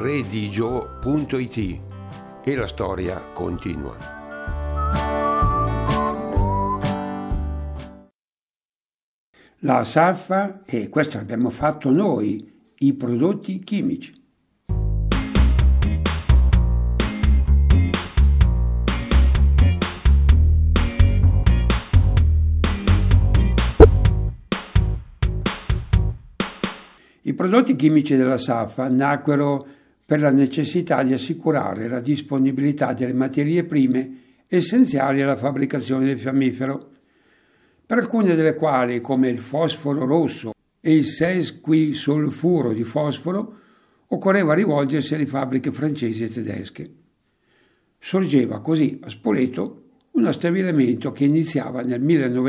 redigio.it e la storia continua. La Saffa, e questo abbiamo fatto noi, i prodotti chimici. I prodotti chimici della Saffa nacquero per la necessità di assicurare la disponibilità delle materie prime essenziali alla fabbricazione del fiammifero, per alcune delle quali, come il fosforo rosso e il sesquisolfuro di fosforo, occorreva rivolgersi alle fabbriche francesi e tedesche. Sorgeva così a Spoleto uno stabilimento che iniziava nel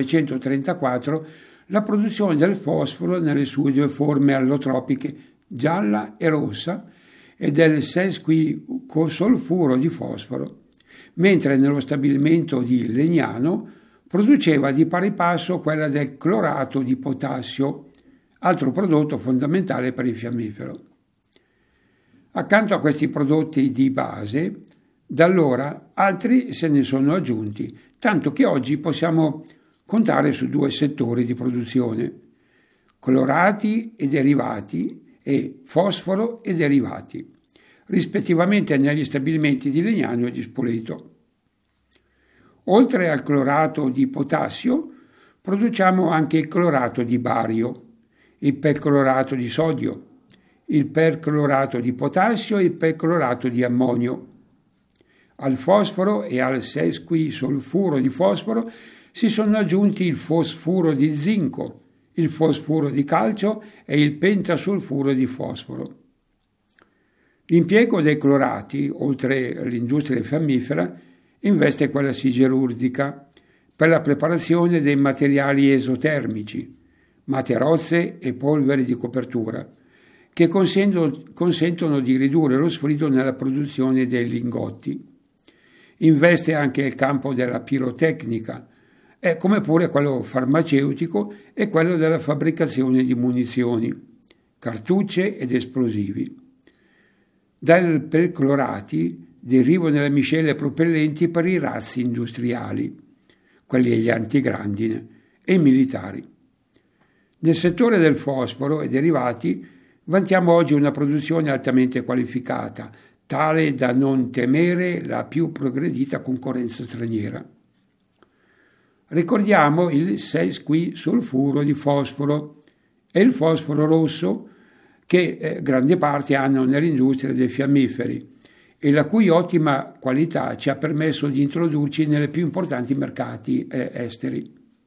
1934 la produzione del fosforo nelle sue due forme allotropiche, gialla e rossa, e del sesquisolfuro di fosforo, mentre nello stabilimento di Legnano produceva di pari passo quella del clorato di potassio, altro prodotto fondamentale per il fiammifero. Accanto a questi prodotti di base, da allora altri se ne sono aggiunti, tanto che oggi possiamo contare su due settori di produzione: colorati e derivati e fosforo e derivati, rispettivamente negli stabilimenti di Legnano e di Spoleto. Oltre al clorato di potassio, produciamo anche il clorato di bario, il perclorato di sodio, il perclorato di potassio e il perclorato di ammonio. Al fosforo e al sesquisolfuro di fosforo si sono aggiunti il fosfuro di zinco, il fosfuro di calcio e il pentasolfuro di fosforo. L'impiego dei clorati, oltre all'industria fiammifera, investe quella siderurgica per la preparazione dei materiali esotermici, materozze e polveri di copertura, che consentono di ridurre lo sfrido nella produzione dei lingotti. Investe anche il campo della pirotecnica, come pure quello farmaceutico e quello della fabbricazione di munizioni, cartucce ed esplosivi. Dai perclorati derivano le miscele propellenti per i razzi industriali, quelli degli antigrandine e i militari. Nel settore del fosforo e derivati vantiamo oggi una produzione altamente qualificata, tale da non temere la più progredita concorrenza straniera. Ricordiamo il sesquisolfuro di fosforo e il fosforo rosso, che grande parte hanno nell'industria dei fiammiferi e la cui ottima qualità ci ha permesso di introdurci nei più importanti mercati esteri.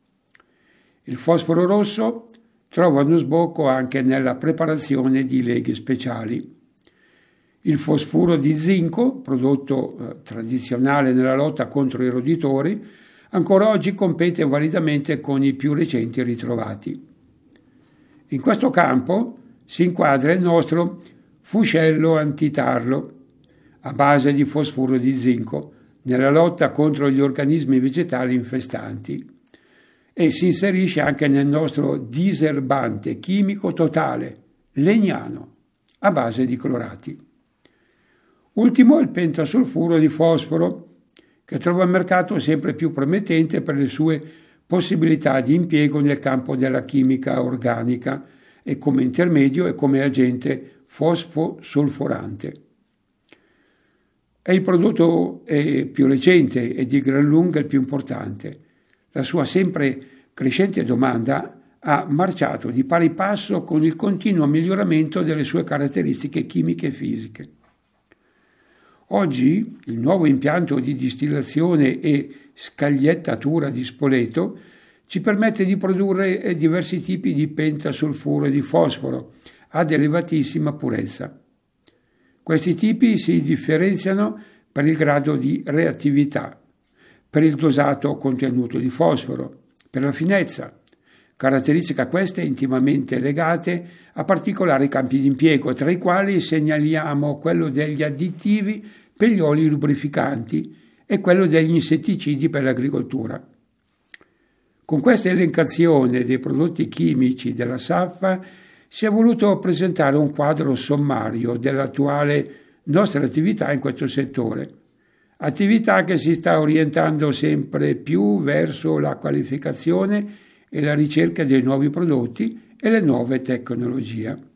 Il fosforo rosso trova uno sbocco anche nella preparazione di leghe speciali. Il fosfuro di zinco, prodotto tradizionale nella lotta contro i roditori, ancora oggi compete validamente con i più recenti ritrovati. In questo campo si inquadra il nostro fuscello antitarlo, a base di fosfuro di zinco, nella lotta contro gli organismi vegetali infestanti, e si inserisce anche nel nostro diserbante chimico totale, Legnano, a base di clorati. Ultimo il pentasolfuro di fosforo, che trova un mercato sempre più promettente per le sue possibilità di impiego nel campo della chimica organica e come intermedio e come agente fosfosolforante. È il prodotto più recente e di gran lunga il più importante. La sua sempre crescente domanda ha marciato di pari passo con il continuo miglioramento delle sue caratteristiche chimiche e fisiche. Oggi il nuovo impianto di distillazione e scagliettatura di Spoleto ci permette di produrre diversi tipi di pentasolfuro di fosforo ad elevatissima purezza. Questi tipi si differenziano per il grado di reattività, per il dosato contenuto di fosforo, per la finezza, caratteristiche queste intimamente legate a particolari campi di impiego, tra i quali segnaliamo quello degli additivi per gli oli lubrificanti e quello degli insetticidi per l'agricoltura. Con questa elencazione dei prodotti chimici della Saffa si è voluto presentare un quadro sommario dell'attuale nostra attività in questo settore. Attività che si sta orientando sempre più verso la qualificazione e la ricerca dei nuovi prodotti e le nuove tecnologie.